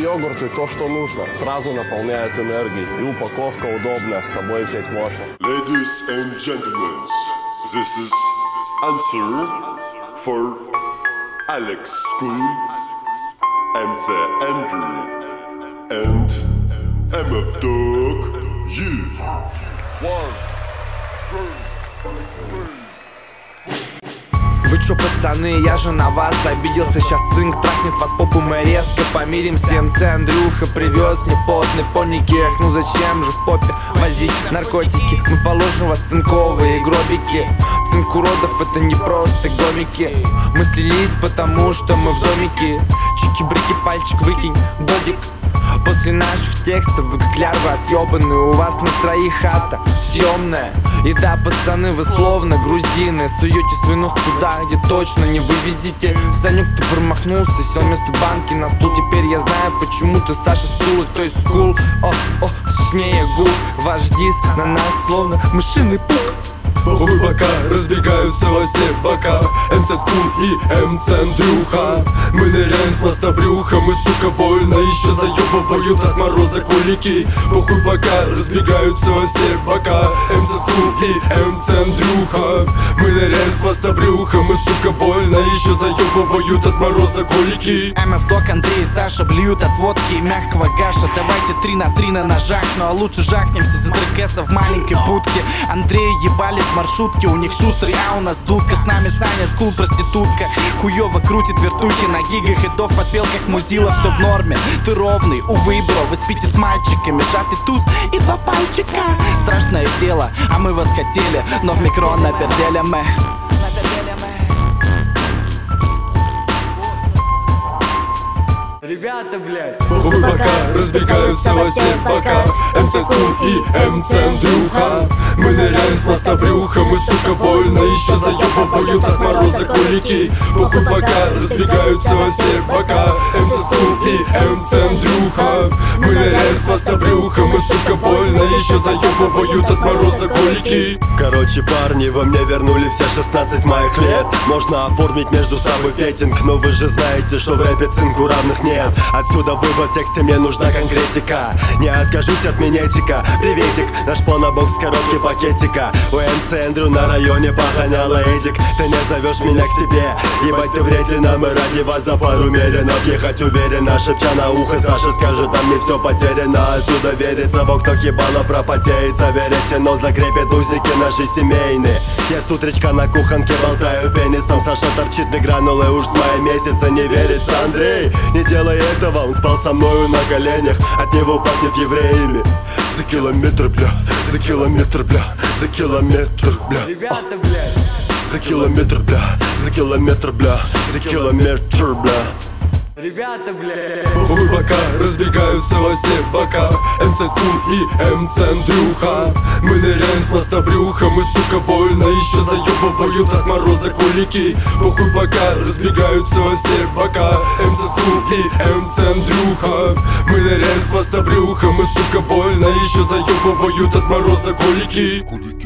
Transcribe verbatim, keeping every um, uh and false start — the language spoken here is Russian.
Йогурты то, что нужно, сразу наполняют энергией. И упаковка удобная, с собой взять можно. Ladies and gentlemen, this is answer for Alex School, эм си Andrew, and эм эф Dog. You. One, two, three. Вы чё, пацаны, я же на вас обиделся. Сейчас цинк трахнет вас попу, мы резко помиримся. эм си Андрюха привез мне потный поники. Эх, ну зачем же в попе возить наркотики? Мы положим вас цинковые гробики. Цинк уродов это не просто гомики. Мы слились потому, что мы в домике. Чики-брики, пальчик выкинь, додик. После наших текстов вы как лярвы отъебаны. У вас на троих хата съемная. И да, пацаны, вы словно грузины. Суете свой нос туда, где точно не вывезите. Санек, ты промахнулся, сел вместо банки на стул. Теперь я знаю, почему ты Саша Стул, то есть скул. О, о, точнее гул. Ваш дис на нас словно мышиный пук. Похуй пока, разбегаются во все бока эм си School и эм си Андрюха. Мы ныряем с моста брюхом и, сука, больно еще заебывают от мороза кулики. Похуй пока, разбегаются во все бока эм си School и эм си Андрюха. Мы ныряем с моста брюхом и, сука, больно еще заебывают от мороза кулики. эм эф Dog, Андрей и Саша блюют от водки и мягкого гаша. Давайте три на три на ножах, ну а лучше жахнемся за трекеса в маленькой будке. Андрея ебали в маршрутке, у них шустрый, а у нас дудка. С нами Саня Скул, проститутка. Хуёво крутит вертухи на гигах, хитов подпел как мудила. Все в норме, ты ровный, увы, бро. Вы спите с мальчиками, сжатый туз и два пальчика. Страшное дело, а мы вас хотели, но в микрон напердели мы. Ребята, блядь. Похуй пока, разбегаются во все бока эм си School и эм си Андрюха. Мы ныряем с моста брюхом и, сука, больно еще заебывают от мороза кулики. Похуй пока, разбегаются во все бока эм си School и эм си Андрюха. Мы ныряем с моста брюхом и, сука, больно еще заебывают от мороза кулики. Короче, парни, вы мне вернули все шестнадцать моих лет. Можно оформить между собой петинг, но вы же знаете, что в рэпе цинку равных нет. Отсюда вывод, в тексте мне нужна конкретика. Не откажусь от минетика. Приветик, наш понабокс в коробке пакетика. У эм си Эндрю на районе похоняла Эдик. Ты не зовешь меня к себе, ебать ты вредина. Мы ради вас за пару меренов ехать уверенно. Шепча на ухо, Саша скажет, нам не все потеряно. Отсюда верится, в окно ебало пропотеет. Заверите, но закрепит узики наши семейные. Я с утречка на кухонке болтаю пенисом. Саша торчит мне гранулы, уж с мая месяца не верится. Андрей, не делай этого, он спал со мною на коленях. От него пахнет евреями. За километр, бля, за километр, бля, за километр, бля. Ребята, блядь. За километр, бля, за километр, бля, за километр, бля. Ребята, блядь. Похуй пока, разбегаются во все бока эм си School и эм си Андрюха. Мы ныряем с моста брюхом и, сука, больно еще заебывают от мороза кулики. Похуй пока, разбегаются во все бока эм си School и эм си Андрюха. Мы ныряем с моста брюхом и, сука, больно еще заебывают от мороза кулики.